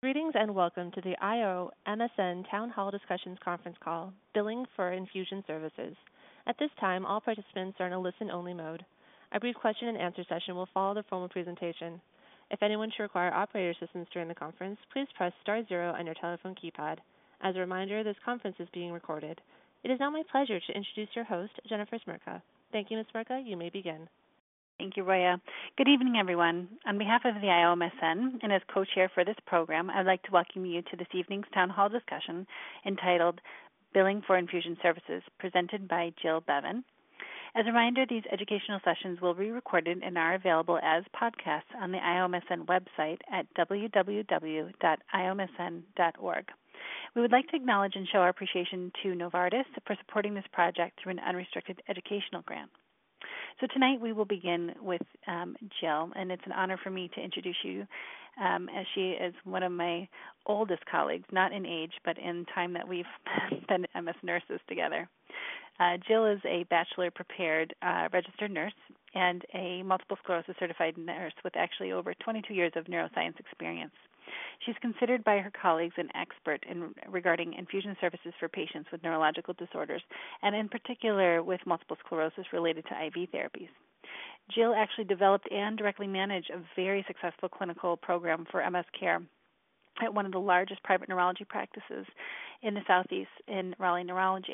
Greetings and welcome to the IO MSN Town Hall Discussions Conference Call, Billing for Infusion Services. At this time, all participants are in a listen-only mode. A brief question and answer session will follow the formal presentation. If anyone should require operator assistance during the conference, please press star zero on your telephone keypad. As a reminder, this conference is being recorded. It is now my pleasure to introduce your host, Jennifer Smirka. Thank you, Ms. Smirka. You may begin. Thank you, Roya. Good evening, everyone. On behalf of the IOMSN and as co-chair for this program, I'd like to welcome you to this evening's town hall discussion entitled Billing for Infusion Services, presented by Jill Bevan. As a reminder, these educational sessions will be recorded and are available as podcasts on the IOMSN website at www.iomsn.org. We would like to acknowledge and show our appreciation to Novartis for supporting this project through an unrestricted educational grant. So tonight we will begin with Jill, and it's an honor for me to introduce you as she is one of my oldest colleagues, not in age, but in time that we've been MS nurses together. Jill is a bachelor-prepared registered nurse and a multiple sclerosis certified nurse with actually over 22 years of neuroscience experience. She's considered by her colleagues an expert regarding infusion services for patients with neurological disorders, and in particular with multiple sclerosis related to IV therapies. Jill actually developed and directly managed a very successful clinical program for MS care at one of the largest private neurology practices in the Southeast in Raleigh, North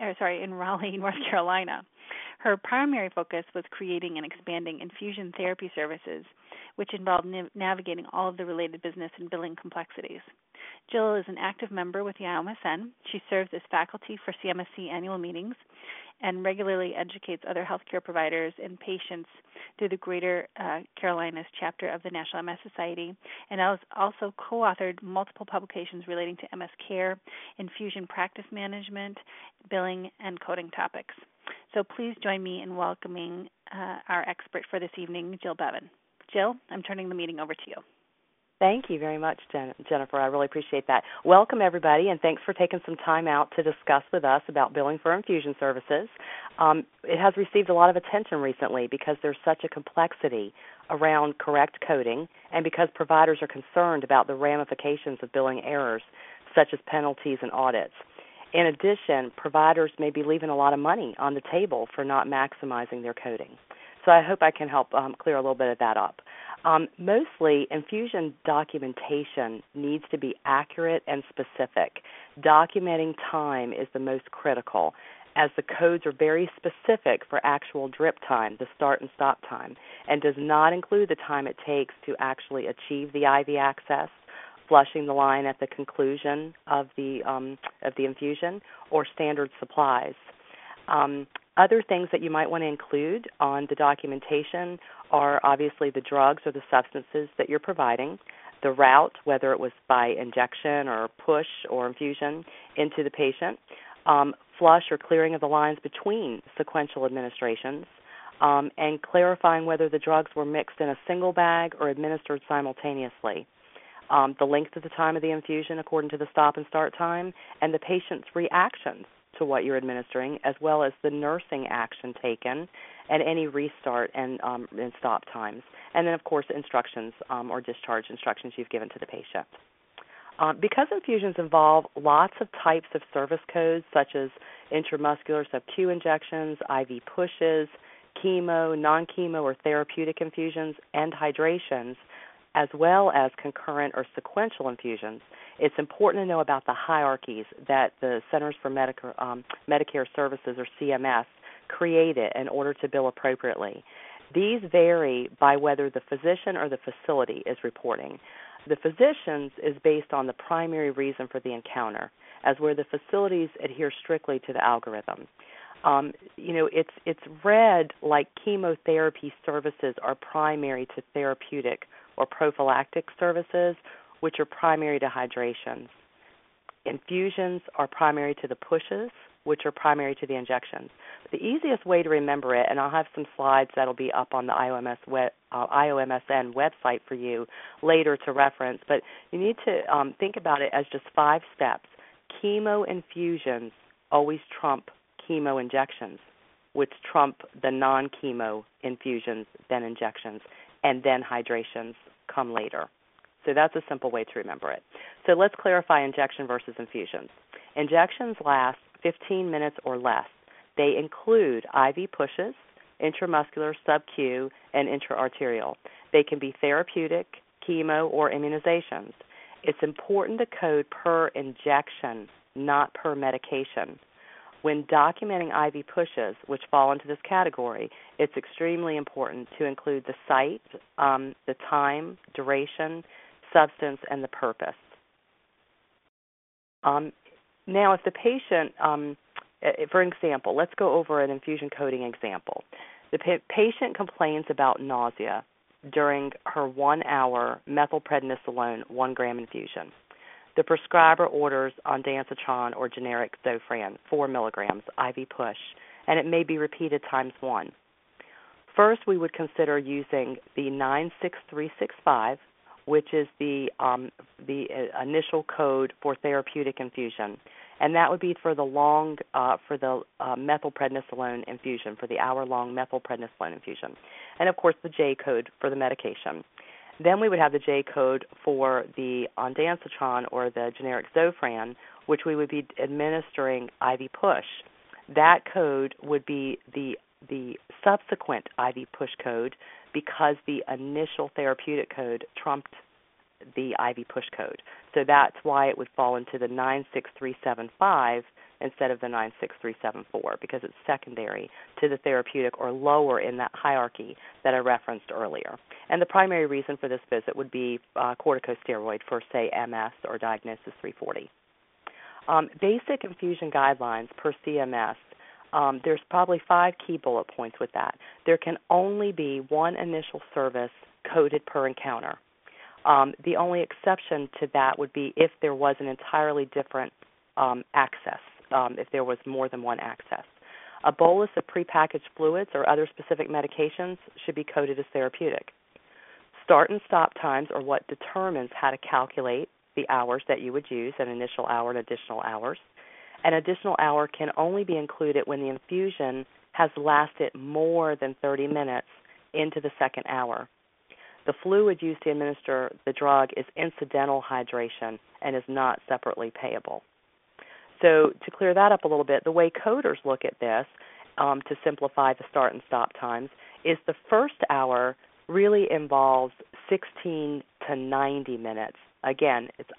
Carolina. Her primary focus was creating and expanding infusion therapy services, which involved navigating all of the related business and billing complexities. Jill is an active member with the IOMSN. She serves as faculty for CMSC annual meetings and regularly educates other healthcare providers and patients through the Greater Carolinas chapter of the National MS Society, and has also co-authored multiple publications relating to MS care, infusion practice management, billing, and coding topics. So please join me in welcoming our expert for this evening, Jill Bevan. Jill, I'm turning the meeting over to you. Thank you very much, Jennifer. I really appreciate that. Welcome, everybody, and thanks for taking some time out to discuss with us about billing for infusion services. It has received a lot of attention recently because there's such a complexity around correct coding and because providers are concerned about the ramifications of billing errors, such as penalties and audits. In addition, providers may be leaving a lot of money on the table for not maximizing their coding. So I hope I can help clear a little bit of that up. Mostly, infusion documentation needs to be accurate and specific. Documenting time is the most critical, as the codes are very specific for actual drip time, the start and stop time, and does not include the time it takes to actually achieve the IV access, flushing the line at the conclusion of the infusion, or standard supplies. Other things that you might want to include on the documentation are obviously the drugs or the substances that you're providing, the route, whether it was by injection or push or infusion into the patient, flush or clearing of the lines between sequential administrations, and clarifying whether the drugs were mixed in a single bag or administered simultaneously. The length of the time of the infusion according to the stop and start time, and the patient's reactions to what you're administering, as well as the nursing action taken and any restart and stop times. And then, of course, instructions or discharge instructions you've given to the patient. Because infusions involve lots of types of service codes, such as intramuscular sub-Q injections, IV pushes, chemo, non-chemo or therapeutic infusions, and hydrations, as well as concurrent or sequential infusions, it's important to know about the hierarchies that the Centers for Medicare Services, or CMS, created in order to bill appropriately. These vary by whether the physician or the facility is reporting. The physician's is based on the primary reason for the encounter, as where the facilities adhere strictly to the algorithm. It's read like chemotherapy services are primary to therapeutic or prophylactic services, which are primary to hydrations. Infusions are primary to the pushes, which are primary to the injections. The easiest way to remember it, and I'll have some slides that'll be up on the IOMSN website for you later to reference, but you need to think about it as just 5 steps. Chemo infusions always trump chemo injections, which trump the non-chemo infusions, then injections, and then hydrations come later. So that's a simple way to remember it. So let's clarify injection versus infusions. Injections last 15 minutes or less. They include IV pushes, intramuscular, sub-Q, and intraarterial. They can be therapeutic, chemo, or immunizations. It's important to code per injection, not per medication. When documenting IV pushes, which fall into this category, it's extremely important to include the site, the time, duration, substance, and the purpose. Now, if the patient, for example, let's go over an infusion coding example. The patient complains about nausea during her 1-hour methylprednisolone 1-gram infusion. The prescriber orders ondansetron or generic Zofran, 4 milligrams, IV push, and it may be repeated times 1. First, we would consider using the 96365, which is the initial code for therapeutic infusion, and that would be for the methylprednisolone infusion, for the hour-long methylprednisolone infusion, and of course the J code for the medication. Then we would have the J code for the ondansetron or the generic Zofran, which we would be administering IV push. That code would be the subsequent IV push code because the initial therapeutic code trumped the IV push code. So that's why it would fall into the 96375 instead of the 96374, because it's secondary to the therapeutic or lower in that hierarchy that I referenced earlier. And the primary reason for this visit would be corticosteroid for, say, MS or diagnosis 340. Basic infusion guidelines per CMS, there's probably 5 key bullet points with that. There can only be one initial service coded per encounter. The only exception to that would be if there was an entirely different access, if there was more than one access. A bolus of prepackaged fluids or other specific medications should be coded as therapeutic. Start and stop times are what determines how to calculate the hours that you would use, an initial hour and additional hours. An additional hour can only be included when the infusion has lasted more than 30 minutes into the second hour. The fluid used to administer the drug is incidental hydration and is not separately payable. So to clear that up a little bit, the way coders look at this, to simplify the start and stop times, is the first hour really involves 16 to 90 minutes. Again, it's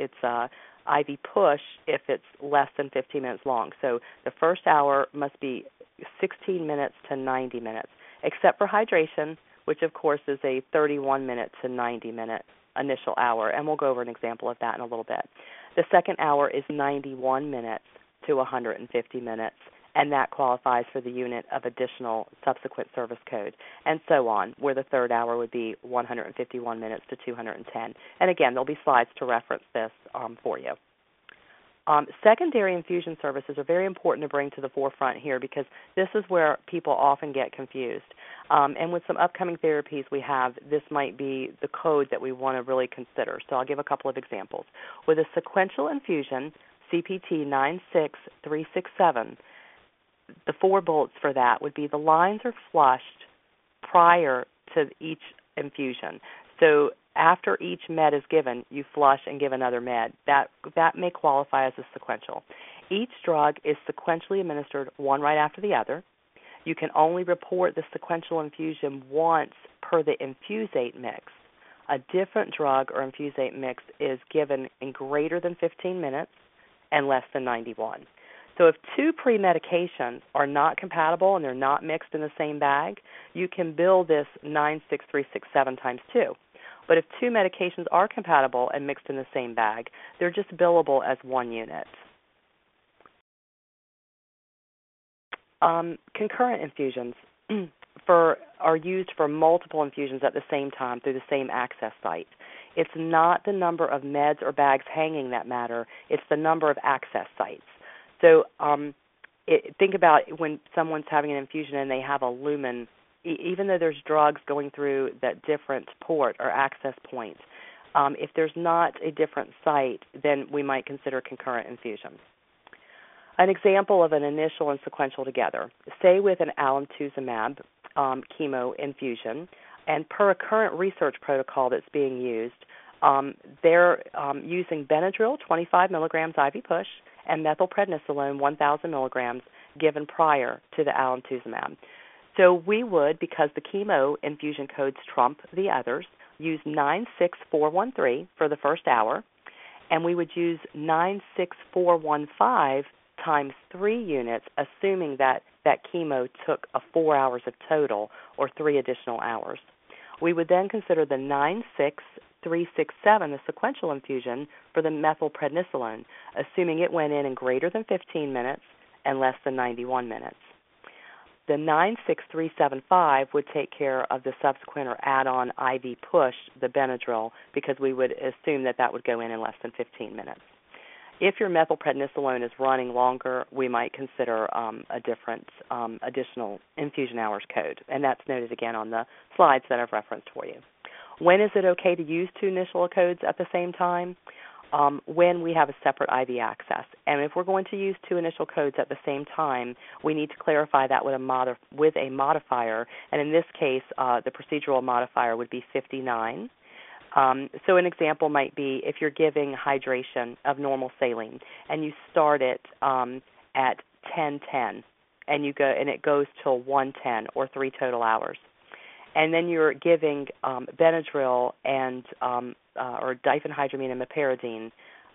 IV push if it's less than 15 minutes long. So the first hour must be 16 minutes to 90 minutes, except for hydration, which of course is a 31-minute to 90-minute initial hour, and we'll go over an example of that in a little bit. The second hour is 91 minutes to 150 minutes, and that qualifies for the unit of additional subsequent service code, and so on, where the third hour would be 151 minutes to 210. And again, there'll be slides to reference this for you. Secondary infusion services are very important to bring to the forefront here because this is where people often get confused. And with some upcoming therapies we have, this might be the code that we want to really consider. So I'll give a couple of examples. With a sequential infusion, CPT 96367, the 4 bullets for that would be the lines are flushed prior to each infusion. So after each med is given, you flush and give another med. That may qualify as a sequential. Each drug is sequentially administered one right after the other. You can only report the sequential infusion once per the infusate mix. A different drug or infusate mix is given in greater than 15 minutes and less than 91. So if 2 pre-medications are not compatible and they're not mixed in the same bag, you can bill this 96367 times 2. But if 2 medications are compatible and mixed in the same bag, they're just billable as 1 unit. Concurrent infusions are used for multiple infusions at the same time through the same access site. It's not the number of meds or bags hanging that matter. It's the number of access sites. So think about when someone's having an infusion and they have a lumen, even though there's drugs going through that different port or access point, if there's not a different site, then we might consider concurrent infusion. An example of an initial and sequential together, say with an alemtuzumab chemo infusion, and per a current research protocol that's being used, They're using Benadryl 25 milligrams IV push and methylprednisolone 1,000 milligrams given prior to the alemtuzumab. So we would, because the chemo infusion codes trump the others, use 96413 for the first hour, and we would use 96415 times 3 units, assuming that chemo took 4 hours of total or 3 additional hours. We would then consider the 96367, the sequential infusion, for the methylprednisolone, assuming it went in greater than 15 minutes and less than 91 minutes. The 96375 would take care of the subsequent or add-on IV push, the Benadryl, because we would assume that would go in less than 15 minutes. If your methylprednisolone is running longer, we might consider a different additional infusion hours code, and that's noted again on the slides that I've referenced for you. When is it okay to use 2 initial codes at the same time? When we have a separate IV access. And if we're going to use 2 initial codes at the same time, we need to clarify that with a modifier, and in this case, the procedural modifier would be 59. So an example might be if you're giving hydration of normal saline, and you start it at 10:10, and it goes till 1:10 or 3 total hours. And then you're giving Benadryl and or diphenhydramine and meperidine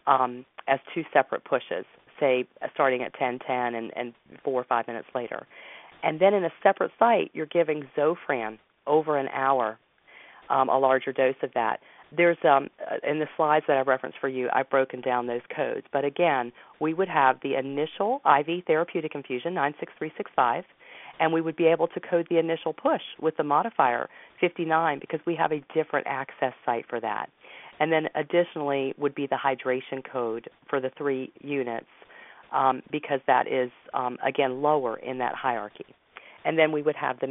as 2 separate pushes, say starting at 10:10 and 4 or 5 minutes later. And then in a separate site, you're giving Zofran over an hour, a larger dose of that. There's in the slides that I've referenced for you, I've broken down those codes. But again, we would have the initial IV therapeutic infusion, 96365, and we would be able to code the initial push with the modifier 59 because we have a different access site for that. And then additionally would be the hydration code for the 3 units because that is, again, lower in that hierarchy. And then we would have the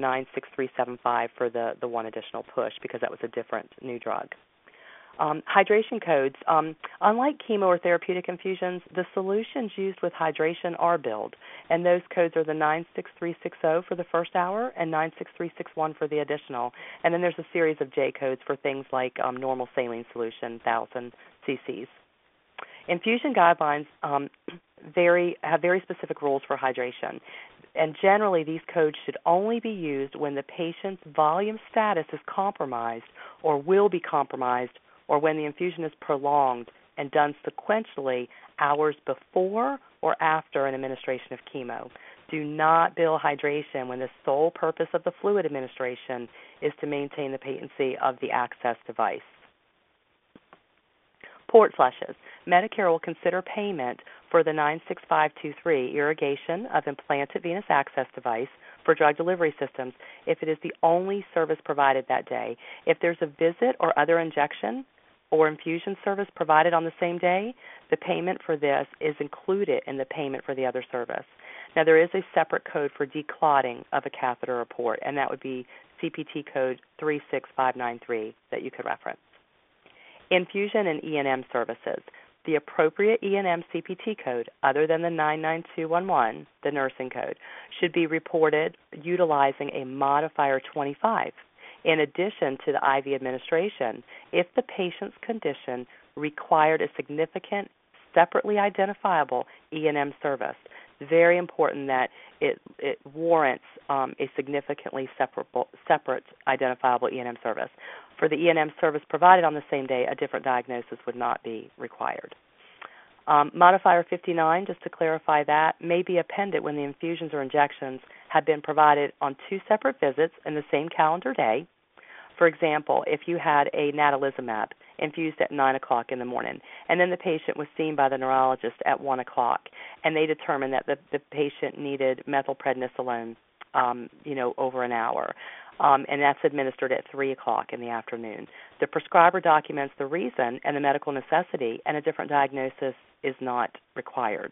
96375 for the 1 additional push because that was a different new drug. Hydration codes, unlike chemo or therapeutic infusions, the solutions used with hydration are billed, and those codes are the 96360 for the first hour and 96361 for the additional. And then there's a series of J codes for things like normal saline solution, 1,000 cc's. Infusion guidelines have very specific rules for hydration, and generally these codes should only be used when the patient's volume status is compromised or will be compromised, or when the infusion is prolonged and done sequentially hours before or after an administration of chemo. Do not bill hydration when the sole purpose of the fluid administration is to maintain the patency of the access device. Port flushes. Medicare will consider payment for the 96523 irrigation of implanted venous access device for drug delivery systems if it is the only service provided that day. If there's a visit or other injection or infusion service provided on the same day, the payment for this is included in the payment for the other service. Now, there is a separate code for declotting of a catheter or port, and that would be CPT code 36593 that you could reference. Infusion and E&M services. The appropriate E&M CPT code, other than the 99211, the nursing code, should be reported utilizing a modifier 25. In addition to the IV administration, if the patient's condition required a significant, separately identifiable E&M service, very important that it warrants a significantly separate identifiable E&M service. For the E&M service provided on the same day, a different diagnosis would not be required. Modifier 59, just to clarify that, may be appended when the infusions or injections have been provided on 2 separate visits in the same calendar day. For example, if you had a natalizumab infused at 9 o'clock in the morning, and then the patient was seen by the neurologist at 1 o'clock, and they determined that the patient needed methylprednisolone, over an hour, and that's administered at 3 o'clock in the afternoon. The prescriber documents the reason and the medical necessity, and a different diagnosis is not required.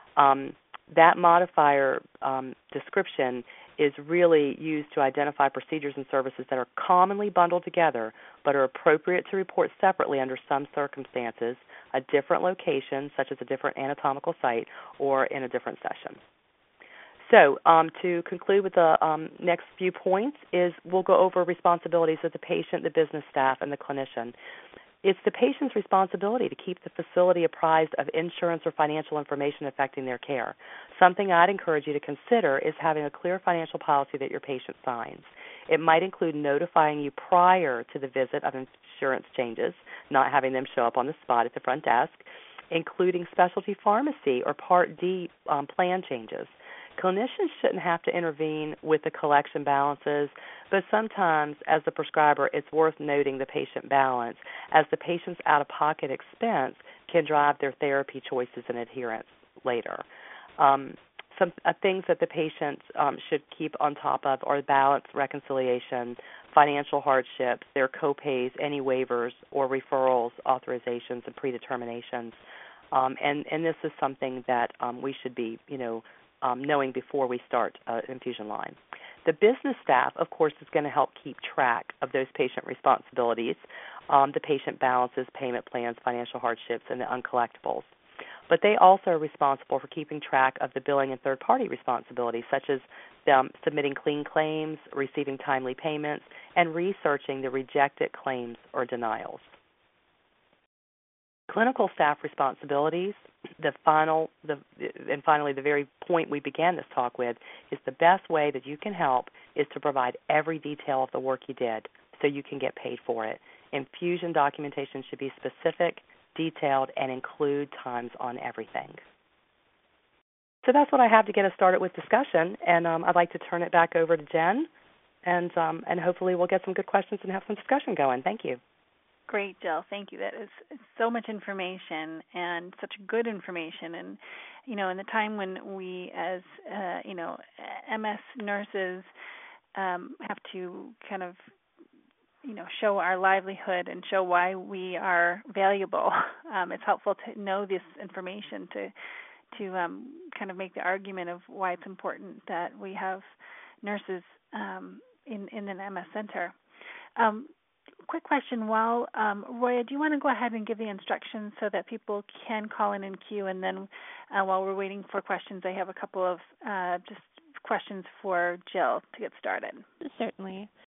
That modifier description is really used to identify procedures and services that are commonly bundled together but are appropriate to report separately under some circumstances, a different location, such as a different anatomical site, or in a different session. So to conclude with the next few points is we'll go over responsibilities of the patient, the business staff, and the clinician. It's the patient's responsibility to keep the facility apprised of insurance or financial information affecting their care. Something I'd encourage you to consider is having a clear financial policy that your patient signs. It might include notifying you prior to the visit of insurance changes, not having them show up on the spot at the front desk, including specialty pharmacy or Part D plan changes. Clinicians shouldn't have to intervene with the collection balances, but sometimes as the prescriber it's worth noting the patient balance, as the patient's out-of-pocket expense can drive their therapy choices and adherence later. Some things that the patients should keep on top of are balance reconciliation, financial hardships, their copays, any waivers or referrals, authorizations, and predeterminations. And this is something that we should be, knowing before we start an infusion line. The business staff, of course, is going to help keep track of those patient responsibilities, the patient balances, payment plans, financial hardships, and the uncollectibles. But they also are responsible for keeping track of the billing and third-party responsibilities, such as submitting clean claims, receiving timely payments, and researching the rejected claims or denials. Clinical staff responsibilities, finally, the very point we began this talk with, is the best way that you can help is to provide every detail of the work you did so you can get paid for it. Infusion documentation should be specific, detailed, and include times on everything. So that's what I have to get us started with discussion, and I'd like to turn it back over to Jen, and hopefully we'll get some good questions and have some discussion going. Thank you. Great, Jill. Thank you. That is so much information and such good information. And, in the time when we as, MS nurses have to kind of, show our livelihood and show why we are valuable, it's helpful to know this information to kind of make the argument of why it's important that we have nurses in an MS center. Quick question. Roya, do you want to go ahead and give the instructions so that people can call in and queue? And then while we're waiting for questions, I have a couple of just questions for Jill to get started. Certainly.